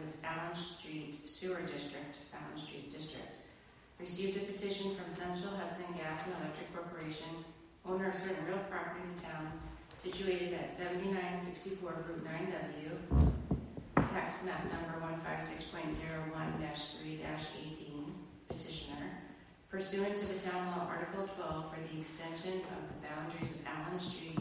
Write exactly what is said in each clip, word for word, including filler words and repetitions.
its Allen Street Sewer District, Allen Street District. Received a petition from Central Hudson Gas and Electric Corporation, owner of certain real property in the town, situated at seventy-nine sixty-four Route nine W, tax map number one five six point zero one dash three dash eighteen, petitioner, pursuant to the town law Article twelve for the extension of the boundaries of Allen Street,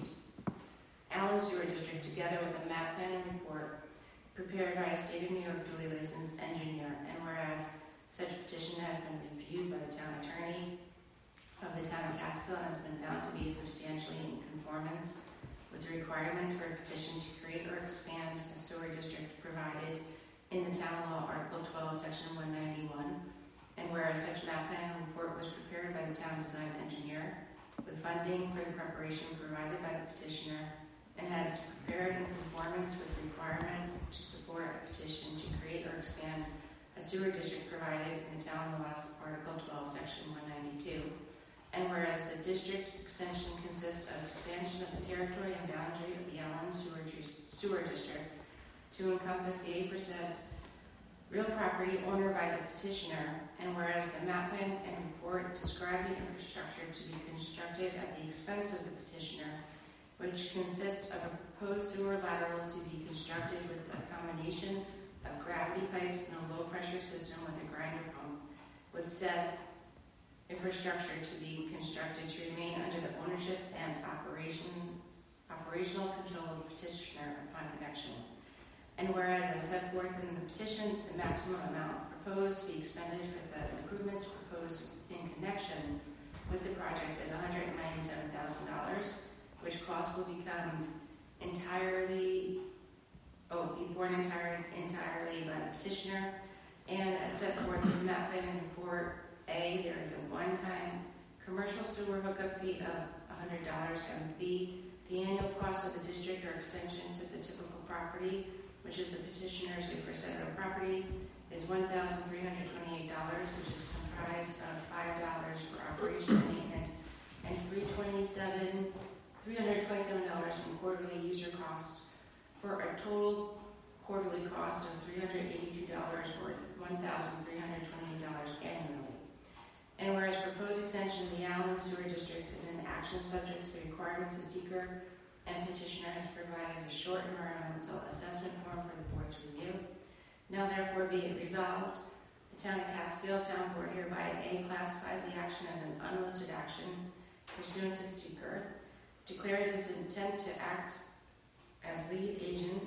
Allen Sewer District, together with a map plan and report prepared by a state of New York duly licensed engineer, and whereas such petition has been reviewed by the town attorney of the town of Catskill and has been found to be substantially in conformance with the requirements for a petition to create or expand a sewer district provided in the town law Article twelve, Section one ninety-one, and whereas such map plan and report was prepared by the town design engineer with funding for the preparation provided by the petitioner and has prepared in conformance with requirements to support a petition to create or expand a sewer district provided in the town laws Article twelve, Section one ninety-two. And whereas the district extension consists of expansion of the territory and boundary of the Allen Sewer, sewer District to encompass the aforesaid real property owner by the petitioner, and whereas the map plan and report describe the infrastructure to be constructed at the expense of the petitioner, which consists of a proposed sewer lateral to be constructed with a combination of gravity pipes and a low-pressure system with a grinder pump, with said infrastructure to be constructed to remain under the ownership and operation, operational control of the petitioner upon connection. And whereas as set forth in the petition, the maximum amount proposed to be expended for the improvements proposed in connection with the project is one hundred ninety-seven thousand dollars, which cost will become entirely, oh, be borne entire, entirely by the petitioner. And as set forth in the map plan and report, A, there is a one-time commercial sewer hookup fee of one hundred dollars, and B, the annual cost of the district or extension to the typical property, which is the petitioner's aforesaid real property, is one thousand three hundred twenty-eight dollars, which is comprised of five dollars for operation and maintenance and three hundred twenty-seven dollars in quarterly user costs, for a total quarterly cost of three hundred eighty-two dollars, or one thousand three hundred twenty-eight dollars annually. And whereas proposed extension of the Allen Sewer District is an action subject to the requirements of seeker, and petitioner has provided a short environmental assessment form for the board's review. Now therefore be it resolved, the town of Catskill Town Board hereby A, classifies the action as an unlisted action pursuant to seeker, declares its intent to act as lead agent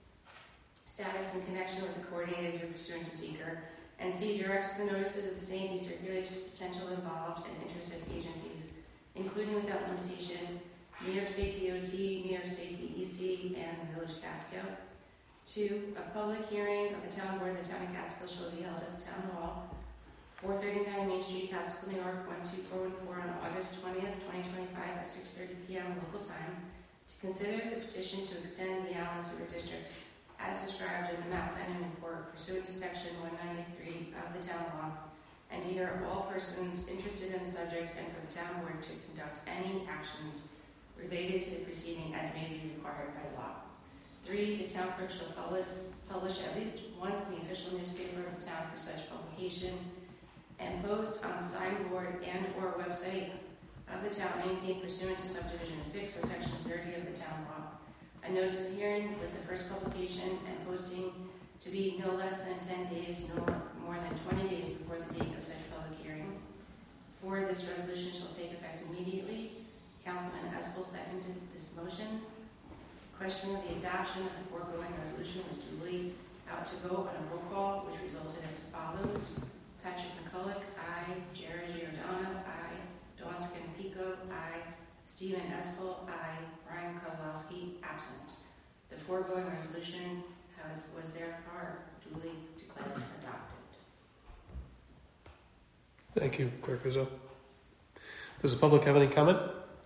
status in connection with the coordinated review pursuant to seeker, and C, directs the notices of the same be circulated to potential involved and interested agencies, including without limitation New York State D O T, New York State D E C, and the Village of Catskill. Two, a public hearing of the town board of the town of Catskill shall be held at the town hall, four thirty-nine Main Street, Catskill, New York, one two four one four, on August twentieth, twenty twenty-five at six thirty p.m. local time, to consider the petition to extend the Allen Sewer District as described in the map plan and report pursuant to section one ninety-three of the town law, and to hear all persons interested in the subject, and for the town board to conduct any actions related to the proceeding as may be required by law. Three, the town clerk shall publish, publish at least once in the official newspaper of the town for such publication, and post on the signboard and or website of the town maintained pursuant to subdivision six of section thirty of the town law, a notice of hearing with the first publication and posting to be no less than ten days nor more than twenty days before the date of such public hearing. Four, this resolution shall take effect immediately. Councilman Espel seconded this motion. The question of the adoption of the foregoing resolution was duly out to vote on a roll call, which resulted as follows: Patrick McCulloch, aye. Jerry Giordano, aye. Dawn Scanapico, aye. Stephen Espel, aye. Brian Kozlowski, absent. The foregoing resolution has, was therefore duly declared adopted. Thank you, Clerk Rizzo. Does the public have any comment?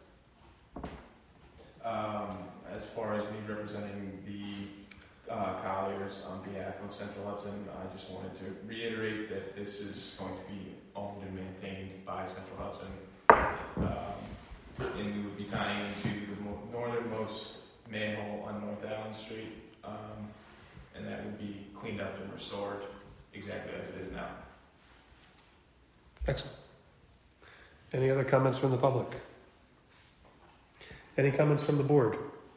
Um, as far as me representing the uh, Colliers on behalf of Central Hudson, I just wanted to reiterate that this is going to be owned and maintained by Central Hudson. Um, and we would be tying into the mo- northernmost manhole on North Allen Street, um, and that would be cleaned cleaned up and restored exactly as it is now. Excellent. Any other comments from the public? Any comments from the board?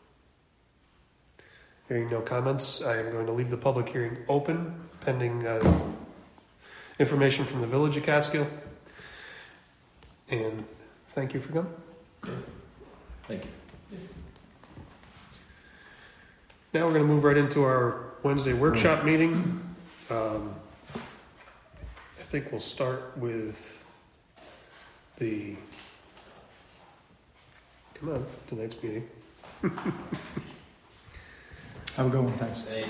Hearing no comments, I am going to leave the public hearing open pending uh, information from the Village of Catskill. And thank you for coming. Thank you. Now we're going to move right into our Wednesday workshop meeting. Um, I think we'll start with the, come on, tonight's meeting. Have a good one, thanks. Hey.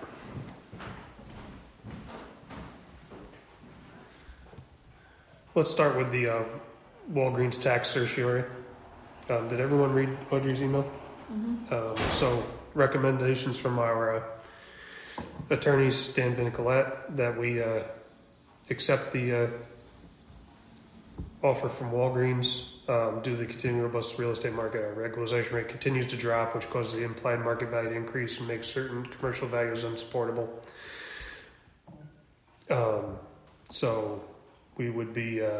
Let's start with the uh, Walgreens tax certiorari. Um, did everyone read Audrey's email? Mm-hmm. Um, so recommendations from our uh, attorneys, Dan Vincolette, that we uh, accept the uh, offer from Walgreens um, due to the continuing robust real estate market. Our regularization rate continues to drop, which causes the implied market value to increase and makes certain commercial values unsupportable. Um, so we would be uh,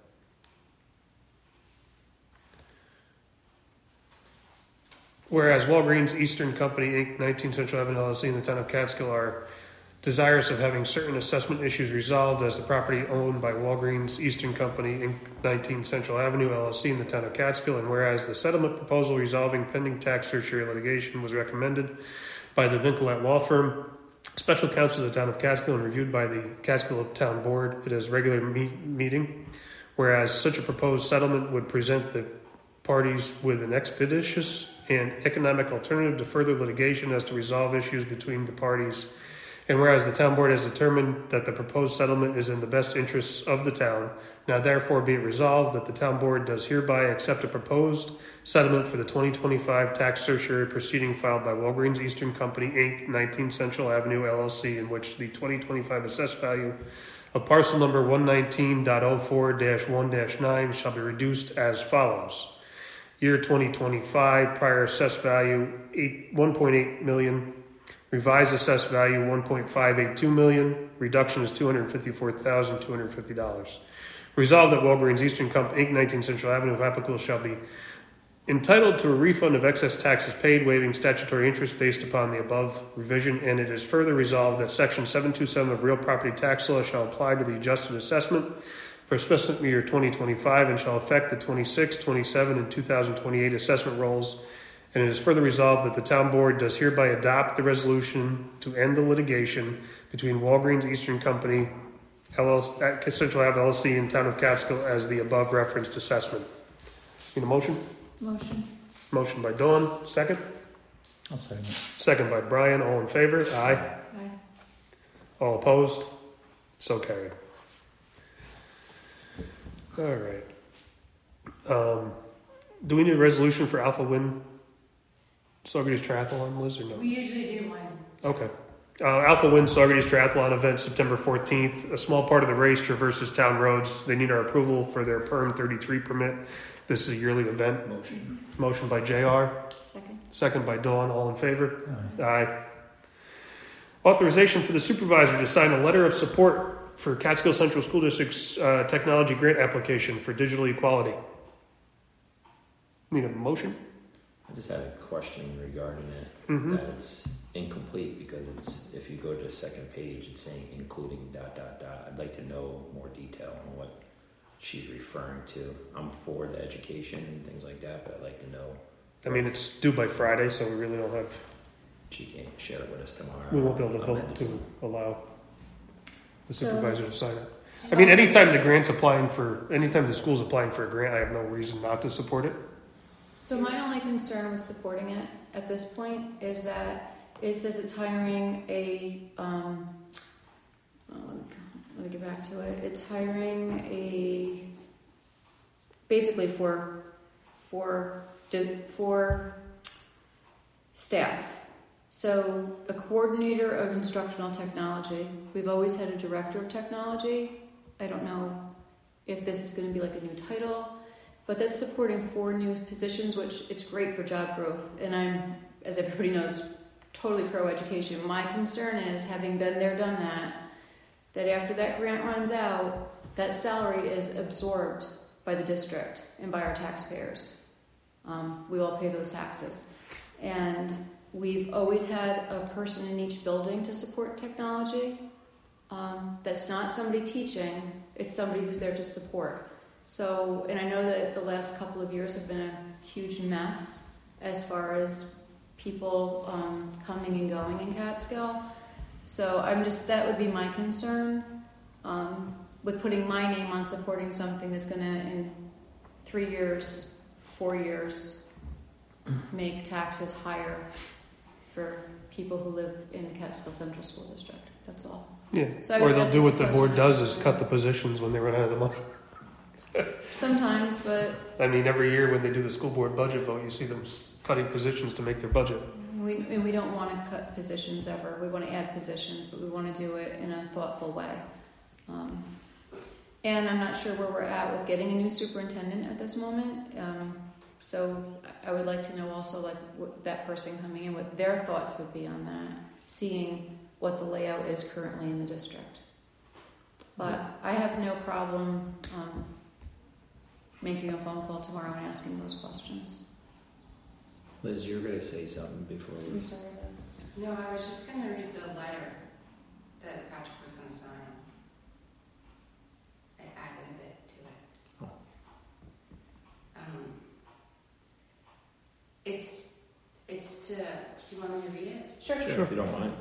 whereas Walgreens Eastern Company, Incorporated, nineteen Central Avenue, L L C, in the town of Catskill are desirous of having certain assessment issues resolved as the property owned by Walgreens Eastern Company, Incorporated, nineteen Central Avenue, L L C, in the town of Catskill, and whereas the settlement proposal resolving pending tax certiorari litigation was recommended by the Vincolette Law Firm, special counsel of the town of Catskill, and reviewed by the Catskill Town Board at its regular meet- meeting, whereas such a proposed settlement would present the parties with an expeditious and economic alternative to further litigation as to resolve issues between the parties. And whereas the town board has determined that the proposed settlement is in the best interests of the town, now therefore be it resolved that the town board does hereby accept a proposed settlement for the twenty twenty-five tax certiorari proceeding filed by Walgreens Eastern Company, Incorporated, nineteen Central Avenue, L L C, in which the twenty twenty-five assessed value of parcel number one nineteen dot oh four dash one dash nine shall be reduced as follows. Year twenty twenty-five, prior assessed value one point eight million. Revised assessed value one point five eight two million. Reduction is two hundred fifty-four thousand two hundred fifty dollars. Resolved that Walgreens Eastern Company, Incorporated, nineteen Central Avenue, if applicable, shall be entitled to a refund of excess taxes paid, waiving statutory interest based upon the above revision, and it is further resolved that Section seven twenty-seven of Real Property Tax Law shall apply to the adjusted assessment for specific year twenty twenty-five and shall affect the twenty-six, twenty-seven, and two thousand twenty-eight assessment rolls. And it is further resolved that the town board does hereby adopt the resolution to end the litigation between Walgreens Eastern Company, L L C, at Central Ave L L C, and Town of Catskill as the above referenced assessment. Need a motion? Motion. Motion by Dawn. Second? I'll second it. Second by Brian. All in favor? Aye. Aye. All opposed? So carried. All right. Um, do we need a resolution for Alpha Wind Saugerties Triathlon, Liz, or no? We usually do one. Okay. Uh, Alpha Wind Saugerties Triathlon event, September fourteenth. A small part of the race traverses town roads. They need our approval for their P E R M thirty-three permit. This is a yearly event. Motion. Motion by J R. Second. Second by Dawn. All in favor? Aye. Aye. Authorization for the supervisor to sign a letter of support for Catskill Central School District's uh, technology grant application for digital equality. Need a motion? I just had a question regarding it. Mm-hmm. That it's incomplete because it's if you go to the second page, it's saying including dot dot dot. I'd like to know more detail on what she's referring to. I'm for the education and things like that, but I'd like to know. I mean, it's due by Friday, so we really don't have. She can't share it with us tomorrow. We won't be able to vote Amend it. to allow the So- supervisor to sign it. Do I you mean, want- anytime the grant's applying for, anytime the school's applying for a grant, I have no reason not to support it. So my only concern with supporting it at this point is that it says it's hiring a, um, oh, let me- let me get back to it. It's hiring a, basically for, for, for staff. So a coordinator of instructional technology. We've always had a director of technology. I don't know if this is going to be like a new title. But that's supporting four new positions, which it's great for job growth. And I'm, as everybody knows, totally pro-education. My concern is, having been there, done that, that after that grant runs out, that salary is absorbed by the district and by our taxpayers. Um, we all pay those taxes. And we've always had a person in each building to support technology. Um, that's not somebody teaching, it's somebody who's there to support. So, and I know that the last couple of years have been a huge mess as far as people um, coming and going in Catskill. So I'm just, that would be my concern um, with putting my name on supporting something that's going to, in three years, four years, make taxes higher for people who live in the Catskill Central School District. That's all. Yeah, So I or mean, they'll that's do just what the a board personal- does is cut the positions when they run out of the money. Sometimes, but I mean, every year when they do the school board budget vote, you see them s- cutting positions to make their budget. we and we don't want to cut positions ever. We want to add positions, but we want to do it in a thoughtful way. Um, and I'm not sure where we're at with getting a new superintendent at this moment. Um, so I would like to know also, like, what that person coming in, what their thoughts would be on that, seeing what the layout is currently in the district. But I have no problem um, making a phone call tomorrow and asking those questions. Liz, you're going to say something before we... I'm sorry, Liz. No, I was just going to read the letter that Patrick was going to sign. I added a bit to it. Oh. Um, it's, it's to, do you want me to read it? Sure, Sure, if you don't mind.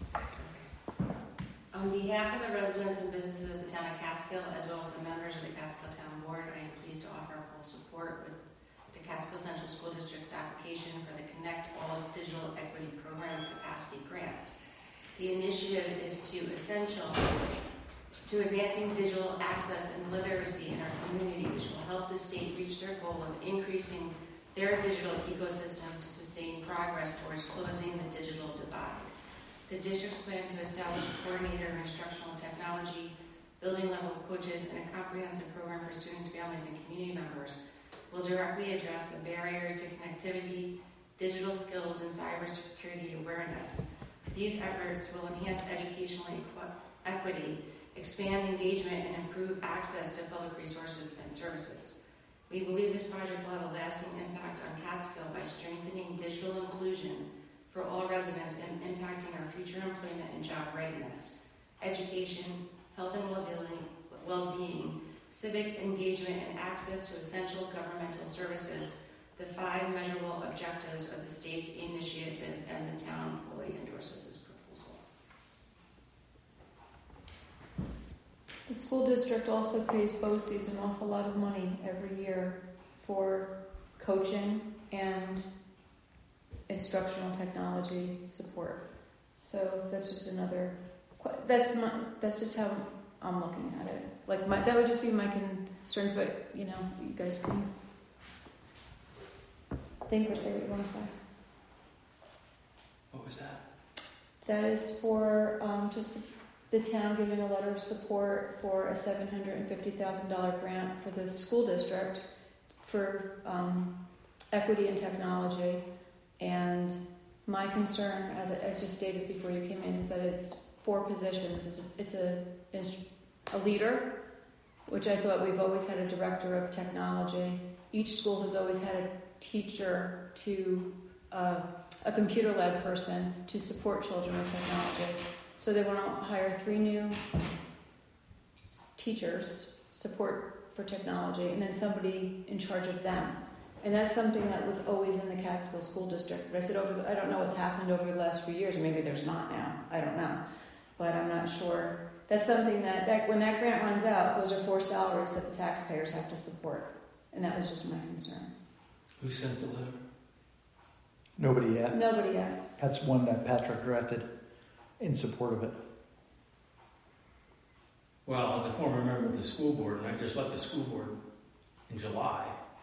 On behalf of the residents and businesses of the town of Catskill, as well as the members of the Catskill Town Board, I am pleased to offer full support with the Catskill Central School District's application for the Connect All Digital Equity Program Capacity Grant. The initiative is to essential to advancing digital access and literacy in our community, which will help the state reach their goal of increasing their digital ecosystem to sustain progress towards closing the digital divide. The district's plan to establish a coordinator of instructional technology, building level coaches, and a comprehensive program for students, families, and community members will directly address the barriers to connectivity, digital skills, and cybersecurity awareness. These efforts will enhance educational equ- equity, expand engagement, and improve access to public resources and services. We believe this project will have a lasting impact on Catskill by strengthening digital inclusion for all residents and impacting our future employment and job readiness, education, health and well-being, well-being, civic engagement, and access to essential governmental services, the five measurable objectives of the state's initiative, and the town fully endorses this proposal. The school district also pays BOCES an awful lot of money every year for coaching and instructional technology support. So that's just another, that's my, that's just how I'm looking at it. Like my, that would just be my concerns, but you know, you guys can think or say what you want to say. What was that? That is for um, just the town giving a letter of support for a seven hundred fifty thousand dollars grant for the school district for um, equity and technology. And my concern, as I as just stated before you came in, is that it's four positions. It's a, it's a, it's a leader, which I thought we've always had a director of technology. Each school has always had a teacher to uh, a computer lab person to support children with technology. So they want to hire three new teachers, support for technology, and then somebody in charge of them. And that's something that was always in the Catskill School District. But I said, over the, I don't know what's happened over the last few years. Maybe there's not now. I don't know. But I'm not sure. That's something that, that when that grant runs out, those are four salaries that the taxpayers have to support. And that was just my concern. Who sent the letter? Nobody yet. Nobody yet. That's one that Patrick directed in support of it. Well, as a former member of the school board, and I just left the school board in July,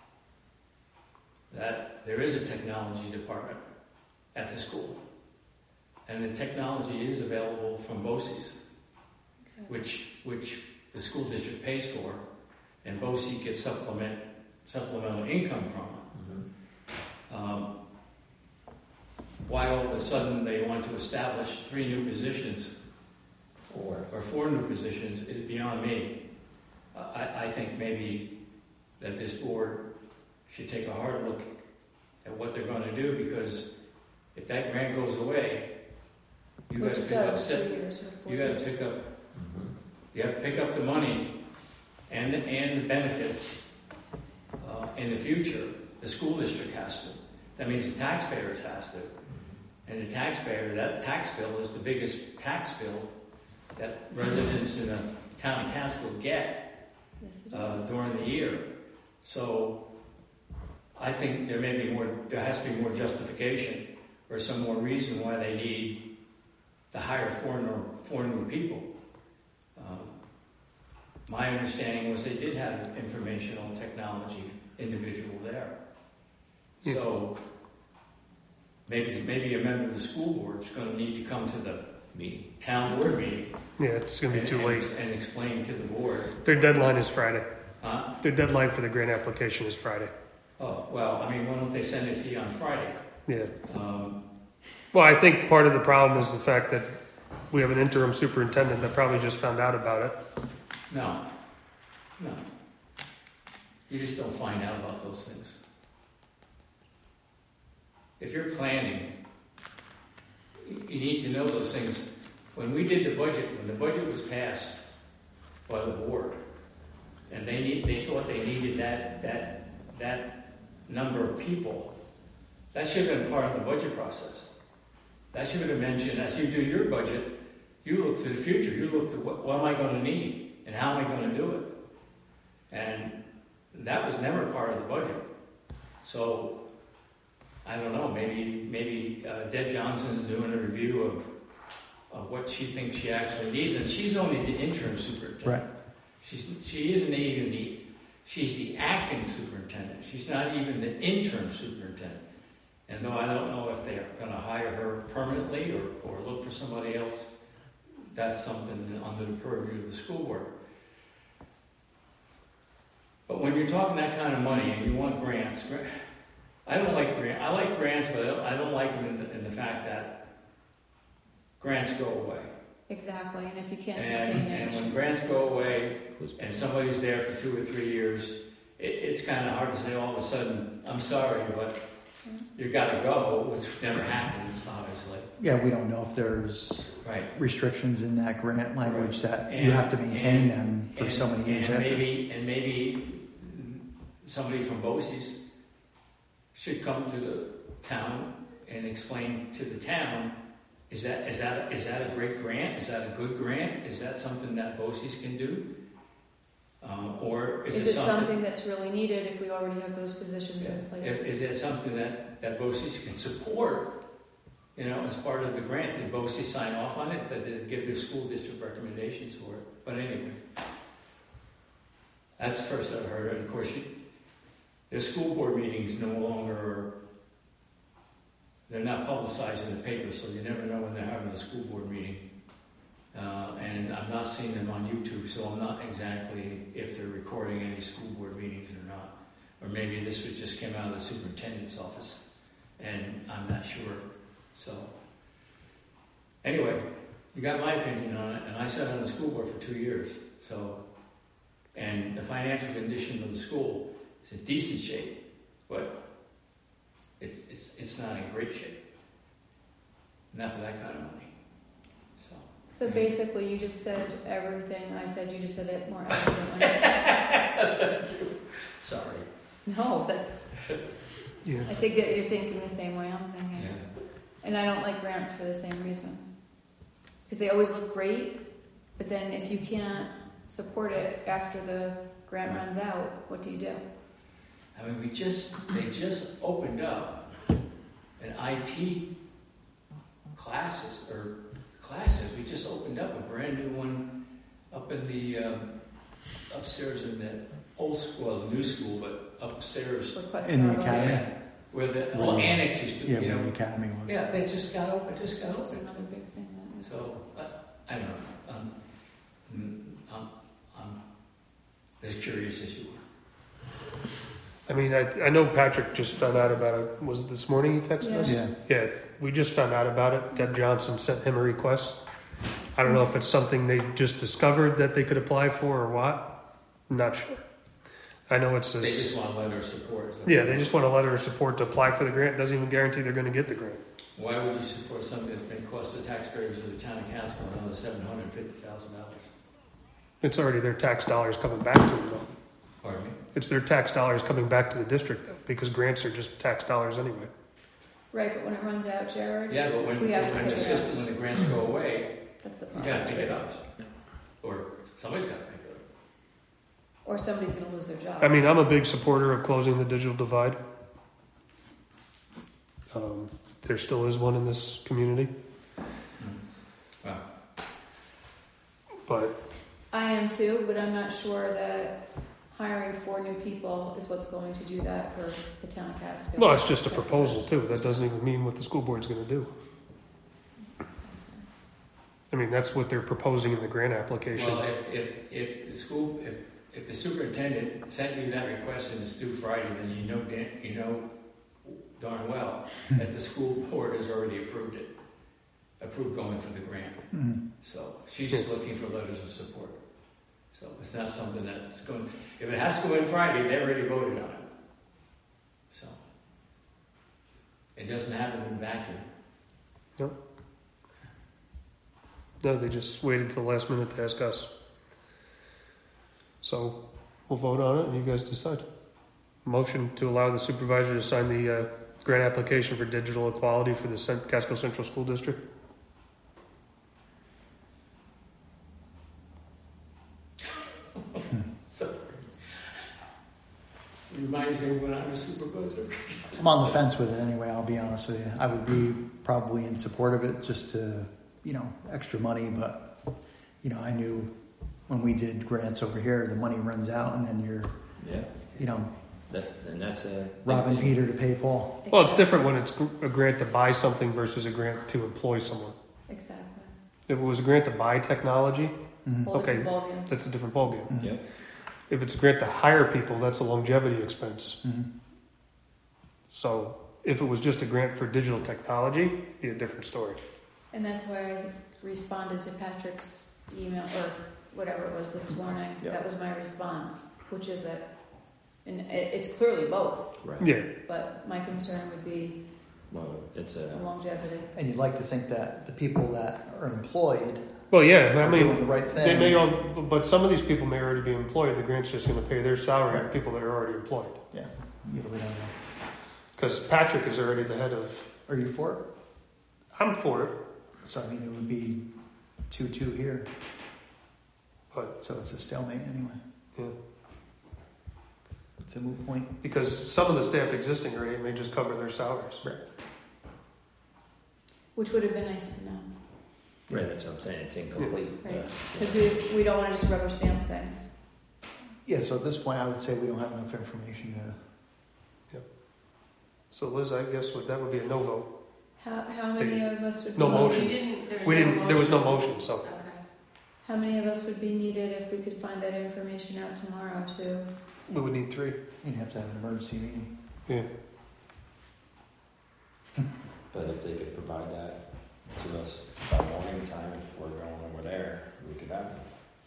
that there is a technology department at the school. And the technology is available from BOCES, Exactly. which which the school district pays for, and BOCES gets supplement supplemental income from. Mm-hmm. Um, why all of a sudden they want to establish three new positions Or or four new positions is beyond me. I, I think maybe that this board should take a hard look at what they're gonna do, because if that grant goes away, you Which gotta it pick up, does, se- three years or four you gotta years. pick up, Mhm. you have to pick up the money and, the- and the benefits uh, in the future. The school district has to. That means the taxpayers has to. And the taxpayer, that tax bill is the biggest tax bill that residents in the town of Catskill get Yes, it uh, is. during the year. So I think there may be more, there has to be more justification or some more reason why they need to hire four new, four new people. Um, my understanding was they did have an informational technology individual there. Yeah. So maybe maybe a member of the school board is going to need to come to the Me. town board meeting Yeah, it's gonna be and, too and, late. and explain to the board. Their deadline is Friday. Huh? Their deadline for the grant application is Friday. Oh, well, I mean, why don't they send it to you on Friday? Yeah. Um, Well, I think part of the problem is the fact that we have an interim superintendent that probably just found out about it. no, no. You just don't find out about those things. If you're planning, you you need to know those things. When we did the budget, when the budget was passed by the board, and they need, they thought they needed that, that, that number of people, that should have been part of the budget process. That should have been mentioned as you do your budget. You look to the future. You look to what, what am I going to need and how am I going to do it? And that was never part of the budget. So I don't know. Maybe maybe uh, Deb Johnson's doing a review of of what she thinks she actually needs, and she's only the interim superintendent. Right. She's she isn't even the she's the acting superintendent. She's not even the interim superintendent. And though I don't know if they're going to hire her permanently or, or look for somebody else, that's something under the purview of the school board. But when you're talking that kind of money and you want grants, gra- I don't like grants. I like grants, but I don't, I don't like them in the, in the fact that grants go away. Exactly, and if you can't And, sustain it. and when grants go away Who's and somebody's there for two or three years, it, it's kind of hard to say all of a sudden, I'm sorry, but you got to go, which never happens, obviously. Yeah, we don't know if there's Right. restrictions in that grant language that you And- have to maintain and- them for and, so many years and after. maybe and maybe somebody from BOCES should come to the town and explain to the town, is that is that is that a great grant? Is that a good grant? Is that something that BOCES can do? Um, or is, Is it it something, something that's really needed if we already have those positions in is, place? is it something that, that BOCES can support, you know, as part of the grant? Did BOCES sign off on it? Did they give their school district recommendations for it? But anyway, that's the first I've heard. And of course, you, their school board meetings no longer are, they're not publicized in the paper, so you never know when they're having a school board meeting. Uh, and I'm not seeing them on YouTube, so I'm not exactly if they're recording any school board meetings or not. Or maybe this was just came out of the superintendent's office, and I'm not sure. So, anyway, you got my opinion on it, and I sat on the school board for two years. So, and the financial condition of the school is in decent shape, but it's it's it's not in great shape. Not for that kind of money. So. So basically, you just said everything I said, you just said it more eloquently. Sorry. No, that's, Yeah. I think that you're thinking the same way I'm thinking. Yeah. And I don't like grants for the same reason. Because they always look great, but then if you can't support it after the grant Right. runs out, what do you do? I mean, we just, they just opened up an I T classes, or classes, we just opened up a brand new one up in the, um, upstairs in the old school, well, the new school, but upstairs. Request In the for academy. those. Yeah, where the, well, annex used to, Yeah, you where know. the academy was. Yeah, they just got open, just got That was open. another big thing that was. So, uh, I don't know, I'm, I'm, I'm as curious as you are. I mean, I, I know Patrick just found out about it. Was it this morning he texted Yeah. us? Yeah. Yeah, we just found out about it. Deb Johnson sent him a request. I don't know if it's something they just discovered that they could apply for or what. Not sure. I know it's They this. just want letter of support. Yeah, they just want a letter of support to apply for the grant. Doesn't even guarantee they're going to get the grant. Why would you support something that's going to cost the taxpayers of the town of Catskill another seven hundred and fifty thousand dollars? It's already their tax dollars coming back to them, though. Pardon me? It's their tax dollars coming back to the district, though, because grants are just tax dollars anyway. Right, but when it runs out, Jared, Yeah, but when, We have to when pay the it system, out. when the grants go away, that's the you problem. gotta pick it up. Or somebody's gotta pick it up. Or somebody's gonna lose their job. I mean, I'm a big supporter of closing the digital divide. Um, there still is one in this community, Wow. but I am too, but I'm not sure that hiring four new people is what's going to do that for the town of Catskill. well, it's just a That's proposal what's- too. That doesn't even mean what the school board's going to do. I mean, that's what they're proposing in the grant application. Well, if, if, if the school, if, if the superintendent sent you that request and it's due Friday, then you know, dan- you know darn well that the school board has already approved it, approved going for the grant. Mhm. So she's Yeah. looking for letters of support. So it's not something that's going, if it has to go in Friday, they already voted on it. So it doesn't happen in a vacuum. No, they just waited till the last minute to ask us. So we'll vote on it and you guys decide. Motion to allow the supervisor to sign the uh, grant application for digital equality for the Cent- Catskill Central School District. So reminds me of when I was supervisor. I'm on the fence with it anyway, I'll be honest with you. I would be probably in support of it just to, you know, extra money, but, you know, I knew when we did grants over here, the money runs out and then you're, Yeah, you know, that, and that's a. robbing Peter to pay Paul. Well, it's different when it's a grant to buy something versus a grant to employ someone. Exactly. If it was a grant to buy technology, Mhm. Whole different Okay. ballgame. that's a different ballgame. Mhm. Yep. If it's a grant to hire people, that's a longevity expense. Mhm. So if it was just a grant for digital technology, it'd be a different story. And that's why I responded to Patrick's email, or whatever it was this morning. Yeah. That was my response, which is that, and it, it's clearly both, Right. Yeah, but my concern would be Well, it's the a, longevity. And you'd like to think that the people that are employed well, yeah, I are mean, doing the right thing. they may all, but some of these people may already be employed. The grant's just going to pay their salary to Right. people that are already employed. Yeah, you know, we don't know. Because Patrick is already the head of. Are you for it? I'm for it, So I mean, it would be two-two here, but so it's a stalemate anyway. yeah, It's a moot point. because some of the staff existing already may just cover their salaries. Which would have been nice to know, right, that's what I'm saying, it's incomplete. Right. uh, because we, we don't want to just rubber stamp things. Yeah, so at this point, I would say we don't have enough information to. So Liz, I guess would that would be a no vote. How, how many of us would No be, Well, motion. we didn't, there was We no didn't. There was no motion. motion, so Okay. how many of us would be needed if we could find that information out tomorrow too? we would need three. You'd have to have an emergency meeting. Yeah. But if they could provide that to us by morning time, if we're going over there, we could have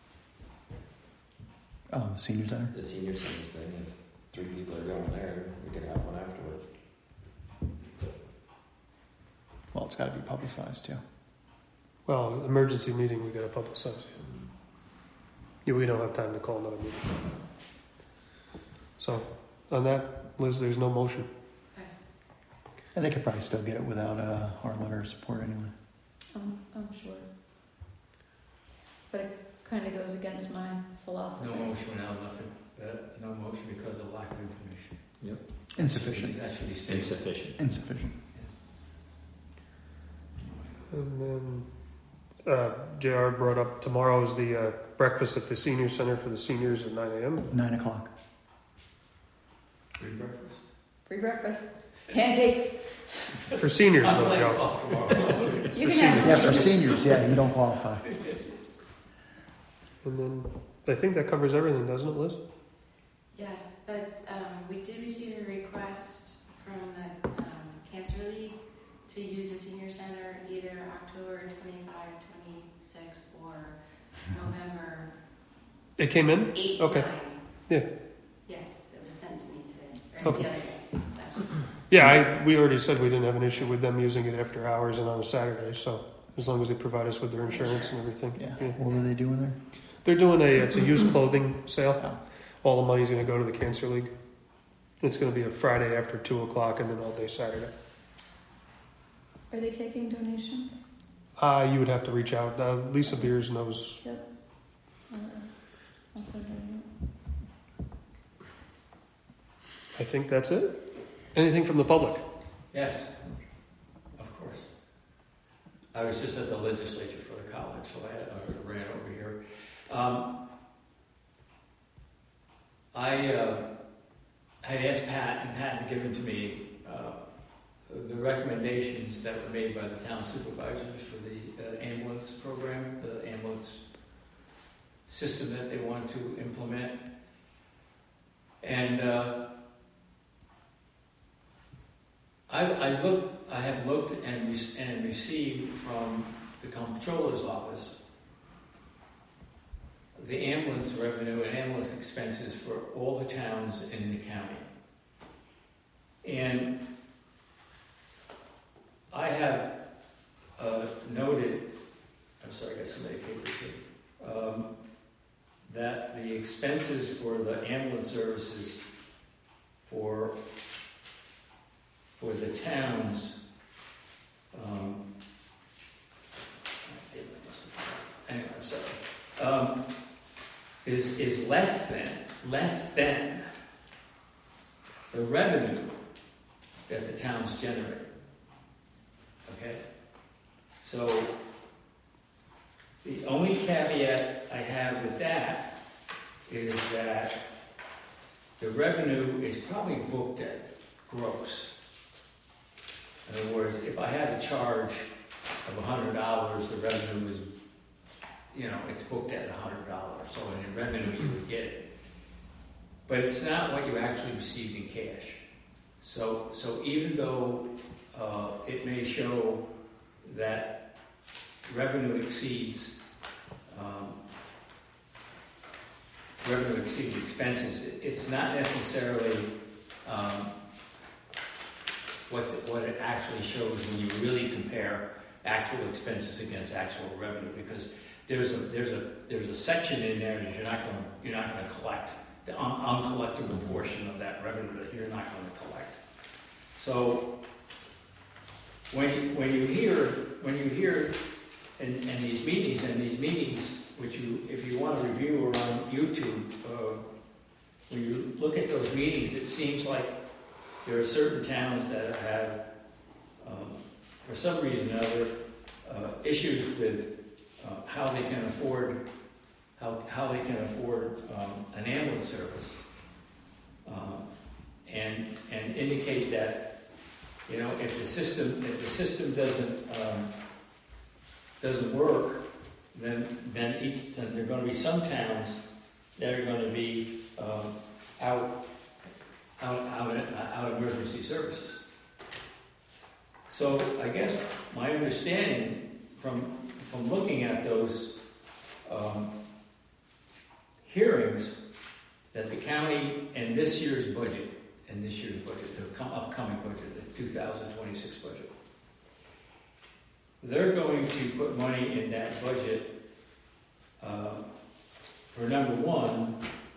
Oh, the senior center. the senior centers thing. If three people are going there, we could have one afterwards. Well, it's got to be publicized too. Well, emergency meeting we got to publicize. Yeah, we don't have time to call another meeting. So on that, Liz, there's no motion. And they could probably still get it without uh, our letter of support anyway. I'm, I'm sure. But it kind of goes against my philosophy. No motion without nothing, uh, no motion because of lack of information. Insufficient. That should be stated. Insufficient. Insufficient. And then uh, J R brought up tomorrow is the uh, breakfast at the senior center for the seniors at nine a.m. Nine o'clock. Free breakfast. Free breakfast, pancakes. For seniors, I'm though, laying Joe. off tomorrow. You, It's you for can have Yeah, for seniors, yeah, you don't qualify. And then I think that covers everything, doesn't it, Liz? Yes, but um, we did receive a request from the um, Cancer League to use the senior center either October twenty-five, twenty-six, or November It came in? eighth, Okay. nine. Yeah. Yes, it was sent to me today, or Okay. the other day. That's what, Yeah, I, we already said we didn't have an issue with them using it after hours and on a Saturday, so as long as they provide us with their insurance and everything. Yeah. Yeah. What were they doing there? They're doing a, it's a used clothing sale. Oh. All the money's gonna go to the Cancer League. It's gonna be a Friday after two o'clock and then all day Saturday. Are they taking donations? Uh, you would have to reach out. Uh, Lisa Beers knows. Yep. Uh, I'll send her a note. I think that's it. Anything from the public? Yes, of course. I was just at the legislature for the college, so I, had, I ran over here. Um, I uh, had asked Pat, and Pat had given to me uh, the recommendations that were made by the town supervisors for the uh, ambulance program, the ambulance system that they want to implement. And uh, I, I looked, I have looked and, re- and received from the comptroller's office the ambulance revenue and ambulance expenses for all the towns in the county. And I have uh, noted, I'm sorry, I got so many papers here, um, that the expenses for the ambulance services for for the towns, um, anyway, I'm sorry, um, is is less than less than the revenue that the towns generate. Okay, so the only caveat I have with that is that the revenue is probably booked at gross. In other words, if I have a charge of one hundred dollars, the revenue is, you know, it's booked at one hundred dollars. So in revenue, you would get it. But it's not what you actually received in cash. So, so even though uh, it may show that revenue exceeds um, revenue exceeds expenses, it's not necessarily um, what the, what it actually shows when you really compare actual expenses against actual revenue, because there's a there's a there's a section in there that you're not going you're not going to collect, the un- uncollectible portion of that revenue that you're not going to collect. So when you, when you hear when you hear in, in these meetings and these meetings, which you if you want to review or on YouTube, uh, when you look at those meetings, it seems like there are certain towns that have, um, for some reason or other, uh, issues with uh, how they can afford how how they can afford um, an ambulance service, um, and and indicate that, you know, if the system if the system doesn't um, doesn't work, then then each then there are going to be some towns that are going to be um, out. Out, out, out of emergency services. So I guess my understanding from from looking at those um, hearings, that the county and this year's budget, and this year's budget, the com- upcoming budget, the two thousand twenty-six budget, they're going to put money in that budget uh, for number one,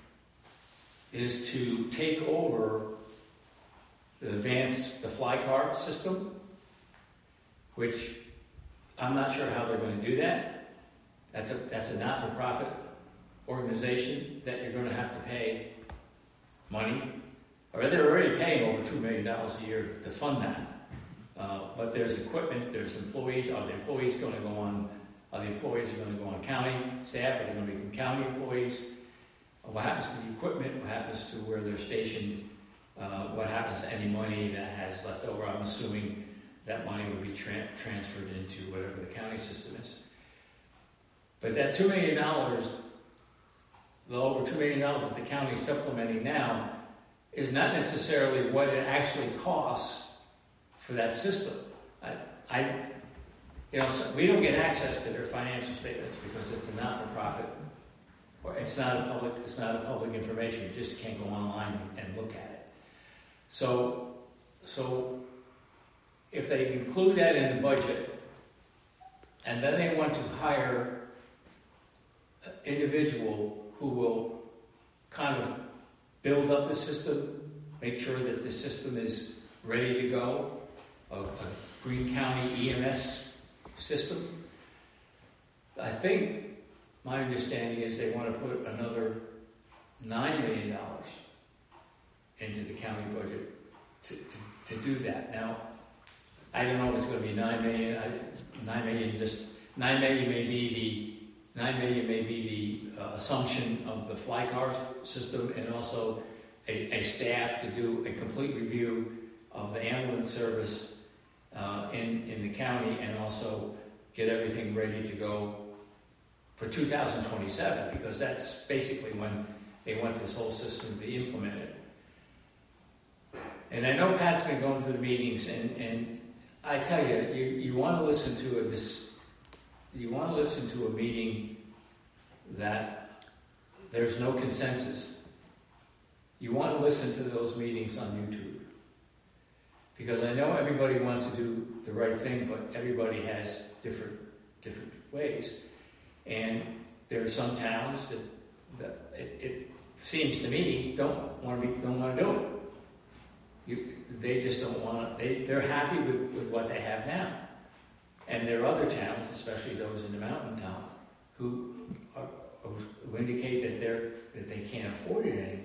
is to take over the advanced, the fly car system, which I'm not sure how they're going to do that. That's a that's a not-for-profit organization that you're going to have to pay money, or they're already paying over two million dollars a year to fund that. Uh, but there's equipment, there's employees. Are the employees going to go on? Are the employees going to go on county staff? Are they going to become county employees? What happens to the equipment? What happens to where they're stationed? Uh, what happens to any money that has left over? I'm assuming that money would be tra- transferred into whatever the county system is. But that two million dollars, the over two million dollars that the county is supplementing now is not necessarily what it actually costs for that system. I, I you know, so we don't get access to their financial statements because it's a not-for-profit, or it's not a public, it's not a public information. You just can't go online and look at it. So, so if they include that in the budget, and then they want to hire an individual who will kind of build up the system, make sure that the system is ready to go, a, a Greene County E M S system. I think my understanding is they want to put another nine million dollars into the county budget to, to, to do that. Now, I don't know if it's going to be nine million. I, nine million just nine million may be the nine million may be the uh, assumption of the fly car system, and also a, a staff to do a complete review of the ambulance service uh, in in the county, and also get everything ready to go for two thousand twenty-seven, because that's basically when they want this whole system to be implemented. And I know Pat's been going through the meetings, and, and I tell you, you, you want to listen to a dis, you want to listen to a meeting that there's no consensus. You want to listen to those meetings on YouTube, because I know everybody wants to do the right thing, but everybody has different different ways. And there are some towns that, that it, it seems to me don't want to be don't want to do it. You, they just don't want to. They they're happy with, with what they have now. And there are other towns, especially those in the mountaintop, who are, who indicate that they're that they can't afford it anymore.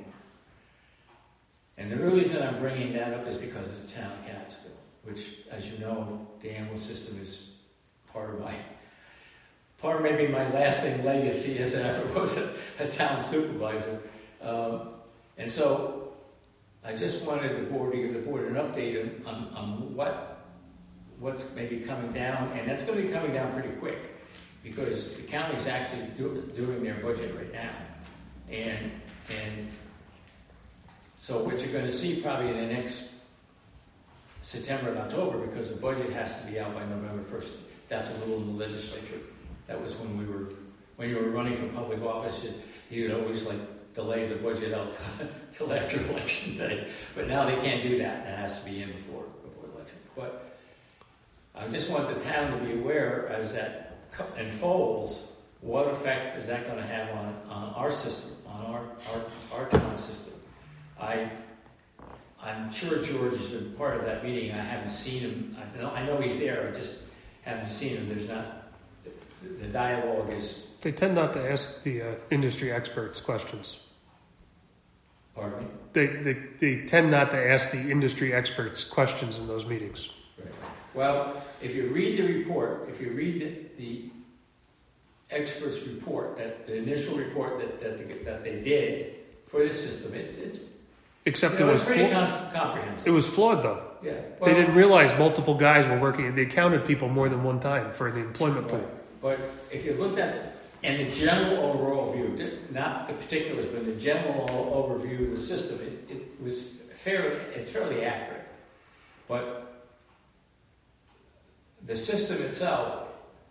And the reason I'm bringing that up is because of the town of Catskill, which, as you know, the ambulance system is part of my. Part maybe my lasting legacy as I ever was a, a town supervisor. Um, and so I just wanted the board to give the board an update on, on, on what what's maybe coming down, and that's going to be coming down pretty quick, because the county's actually do, doing their budget right now. And, and so what you're going to see probably in the next September and October, because the budget has to be out by November first. That's a rule in the legislature. That was when we were, when you were running for public office, you would always like delay the budget out till after election day. But now they can't do that. It has to be in before before election. But I just want the town to be aware, as that unfolds, what effect is that going to have on, on our system, on our, our our town system. I I'm sure George has been part of that meeting. I haven't seen him. I know I know he's there. I just haven't seen him. There's not. The dialogue is... They tend not to ask the uh, industry experts questions. Pardon me? They, they they tend not to ask the industry experts questions in those meetings. Right. Well, if you read the report, if you read the, the experts' report, that the initial report that that, the, that they did for this system, it's it's Except you know, it was it's pretty flaw- com- comprehensive. it was flawed though. Yeah, well, They didn't realize multiple guys were working. They counted people more than one time for the employment pool. right. But if you looked at the, in the general overall view, not the particulars, but the general overview of the system, it, it was fairly, it's fairly accurate. But the system itself,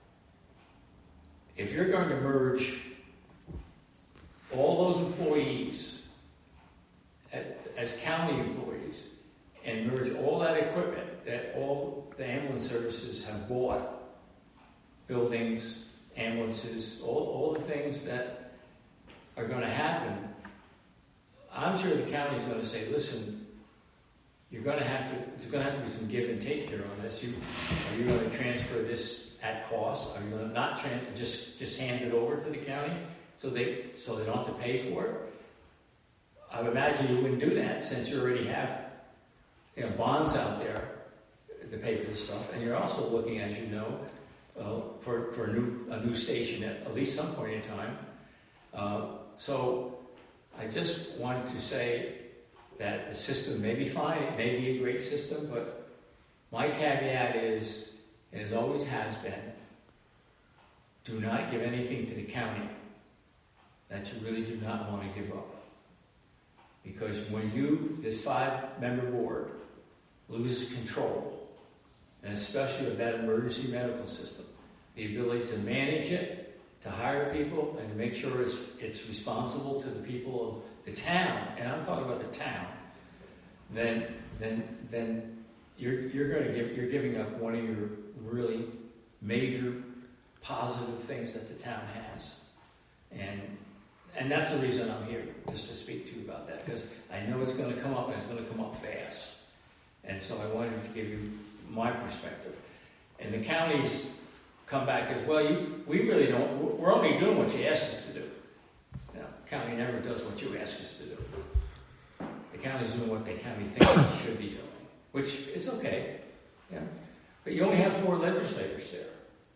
if you're going to merge all those employees at, as county employees and merge all that equipment that all the ambulance services have bought, buildings, ambulances, all, all the things that are going to happen, I'm sure the county's going to say, listen, you're going to have to, there's going to have to be some give and take here on this. You, are you going to transfer this at cost? Are you going to not tran- just just hand it over to the county so they so they don't have to pay for it? I would imagine you wouldn't do that, since you already have, you know, bonds out there to pay for this stuff, and you're also looking, as you know, uh, for for a new a new station at at least some point in time. Uh, so I just want to say that the system may be fine, it may be a great system, but my caveat is, and as always has been, do not give anything to the county that you really do not want to give up. Because when you, this five-member board, loses control, and especially of that emergency medical system, the ability to manage it, to hire people, and to make sure it's, it's responsible to the people of the town, and I'm talking about the town, then then then you're you're going to give you're giving up one of your really major positive things that the town has, and and that's the reason I'm here, just to speak to you about that, because I know it's going to come up and it's going to come up fast, and so I wanted to give you my perspective, and the counties come back as well. You we really don't. We're only doing what you asked us to do. Now, the county never does what you ask us to do. The county's doing what the county thinks it should be doing, which is okay. Yeah. But you only have four legislators there.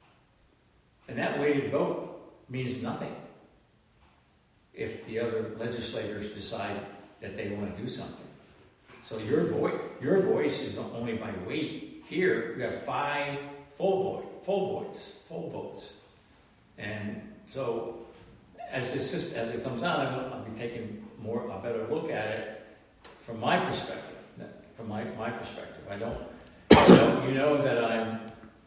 And that weighted vote means nothing if the other legislators decide that they want to do something. So your voice, your voice is only by weight. Here, you have five full vote, full votes, full votes. And so as this, as it comes out, I'll, I'll be taking more, a better look at it from my perspective, from my, my perspective. I don't, you know, you know that I'm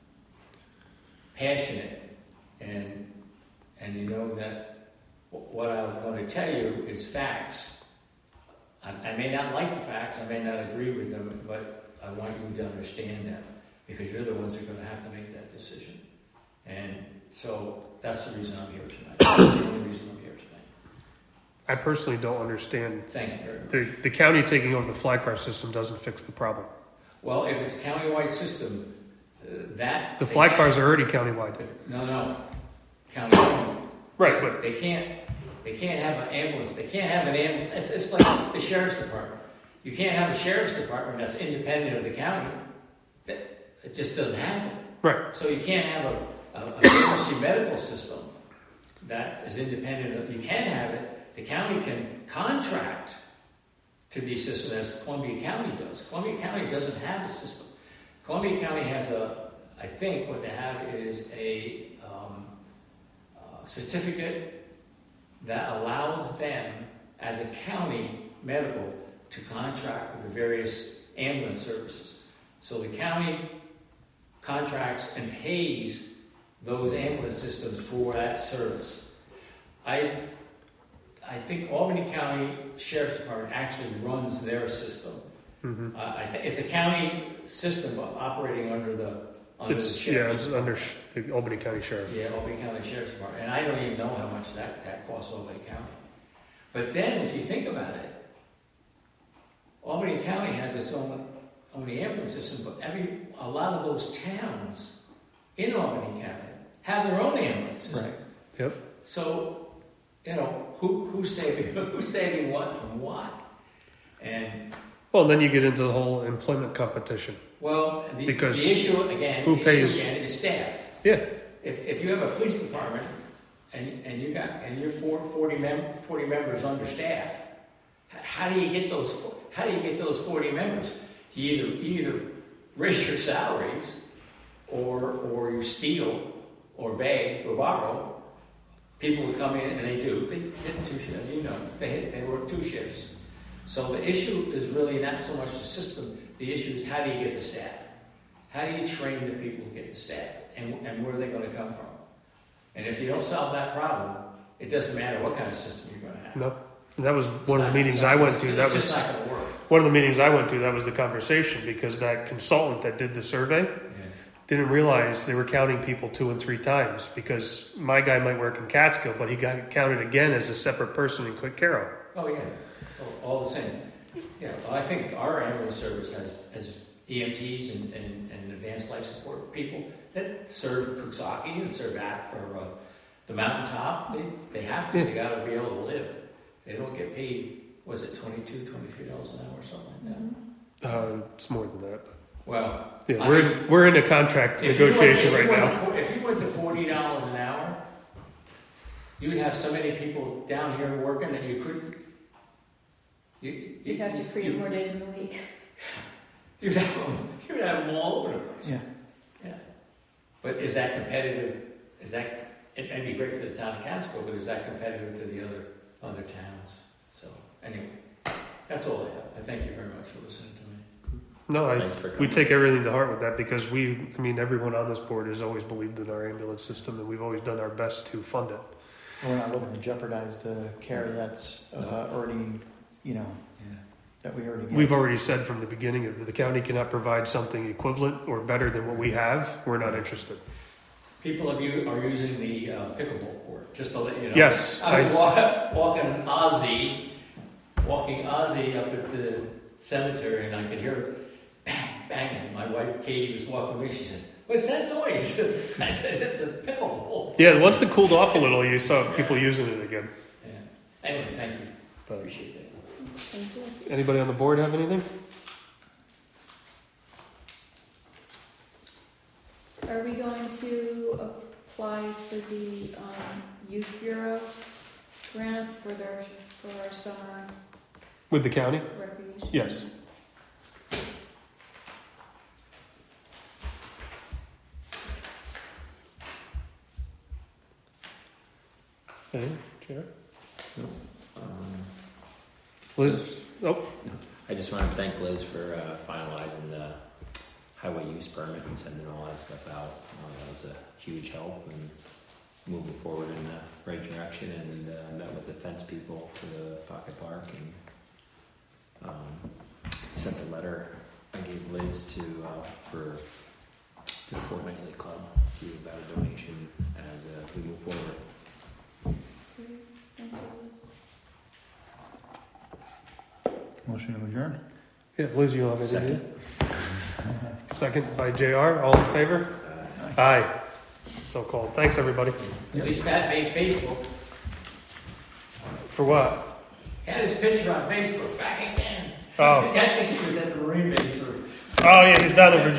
passionate, and and you know that what I'm going to tell you is facts. I, I may not like the facts, I may not agree with them, but I want you to understand that, because you're the ones who are going to have to make that decision. And so that's the reason I'm here tonight. That's the only reason I'm here tonight. I personally don't understand. Thank you very much. The, the county taking over the flat car system doesn't fix the problem. Well, if it's a countywide system, uh, that... The flat cars are already countywide. No, no. County owned. Right, but They can't, they can't have an ambulance. They can't have an ambulance. It's, it's like the sheriff's department. You can't have a sheriff's department that's independent of the county. That, it just doesn't happen. right, So you can't have a, a, a emergency medical system that is independent of... You can have it. The county can contract to these systems, as Columbia County does. Columbia County doesn't have a system. Columbia County has a, I think what they have is a, um, a certificate that allows them, as a county medical, to contract with the various ambulance services. So the county contracts and pays those ambulance systems for that service. I I think Albany County Sheriff's Department actually runs their system. mm-hmm. Uh, I th- it's a county system but operating under the under it's the yeah, Sheriff's it's under sh- the Albany County Sheriff. Yeah, Albany County Sheriff's Department. And I don't even know how much that, that costs Albany County. But then, if you think about it, Albany County has its own, own ambulance system, but every a lot of those towns in Albany County have their own ambulance system. Right. Yep. So, you know, who who's saving who's saving what from what? And Well, then you get into the whole employment competition. well, the, Because the issue again, who the pays- issue again is staff. Yeah, If if you have a police department and and you got and you're four, forty mem forty members understaffed, h- how do you get those fo- how do you get those forty members? You either you either raise your salaries, or or you steal or beg or borrow. People would come in and they do. They hit two shifts, you know. They hit, they work two shifts. So the issue is really not so much the system. The issue is how do you get the staff? How do you train the people to get the staff? And, and where are they going to come from? And if you don't solve that problem, it doesn't matter what kind of system you're going to have. no. And that was one It's of the not- meetings it's I not- went to. That it's was just not going to work. one of the meetings I went to. That was the conversation, because that consultant that did the survey didn't realize they were counting people two and three times, because my guy might work in Catskill, but he got counted again as a separate person in Quick Carroll. Oh yeah, so all the same. Yeah, well, I think our ambulance service has, has E M Ts and, and, and advanced life support people that serve Cooksaki and serve at, or uh, the mountaintop. They, they have to. Yeah. They got to be able to live. They don't get paid. Was it twenty-two, twenty-three dollars an hour or something like that? Uh, it's more than that. Well, Yeah, I we're mean, in, we're in a contract if you went to- negotiation if you right went now. to four- If you went to forty dollars an hour, you'd have so many people down here working that you couldn't. You, you, You'd have to create you- more days in the week. You'd have them, you'd have them all over the place. Yeah. Yeah. But is that competitive? Is that it may be great for the town of Catskill, but is that competitive to the other, other towns? So, anyway, that's all I have. I thank you very much for listening to me. No, I, Thanks for we coming. take everything to heart with that because we, I mean, everyone on this board has always believed in our ambulance system and we've always done our best to fund it. We're not looking to jeopardize the care that's uh, already, you know, Yeah. that we already get. We've already said from the beginning that the county cannot provide something equivalent or better than what we have. We're not interested. People of you are using the uh, pickleball court, just to let you know. Yes, I was I- wa- walking Ozzy, walking Ozzy up at the cemetery, and I could hear bang, banging. My wife Katie was walking with me. She says, "What's that noise?" I said, "It's a pickleball." Yeah, once it cooled off a little, you saw people using it again. Yeah. Anyway, thank you. But Appreciate that. Thank you. anybody on the board have anything? Are we going to apply for the um, Youth Bureau grant for their, for our summer With the county? recreation? Yes. Okay, Chair. Um, Liz? Oh, I just want to thank Liz for uh, finalizing the highway use permit and sending all that stuff out. Uh, that was a huge help and moving forward in the right direction. And uh, met with the fence people for the pocket park and um, sent a letter I gave Liz to uh, for to the Fort Knightley Club to see about a donation as uh, we move forward. Great. Thank you, Liz. Motion to adjourn. yeah, Liz, you want me to do Second. it? Second by J R, all in favor? Aye. So called. Thanks, everybody. At least Pat made Facebook. For what? Had his picture on Facebook back again. Oh. I think he was at the Marine base or Oh, yeah, he's down in Virginia.